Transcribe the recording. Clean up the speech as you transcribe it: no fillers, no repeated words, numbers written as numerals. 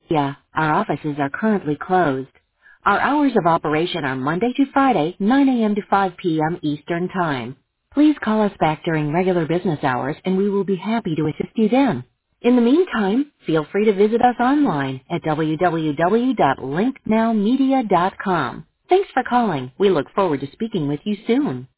Yeah, our offices are currently closed. Our hours of operation are Monday to Friday, 9 a.m. to 5 p.m. Eastern Time. Please call us back during regular business hours and we will be happy to assist you then. In the meantime, feel free to visit us online at www.linknowmedia.com. Thanks for calling. We look forward to speaking with you soon.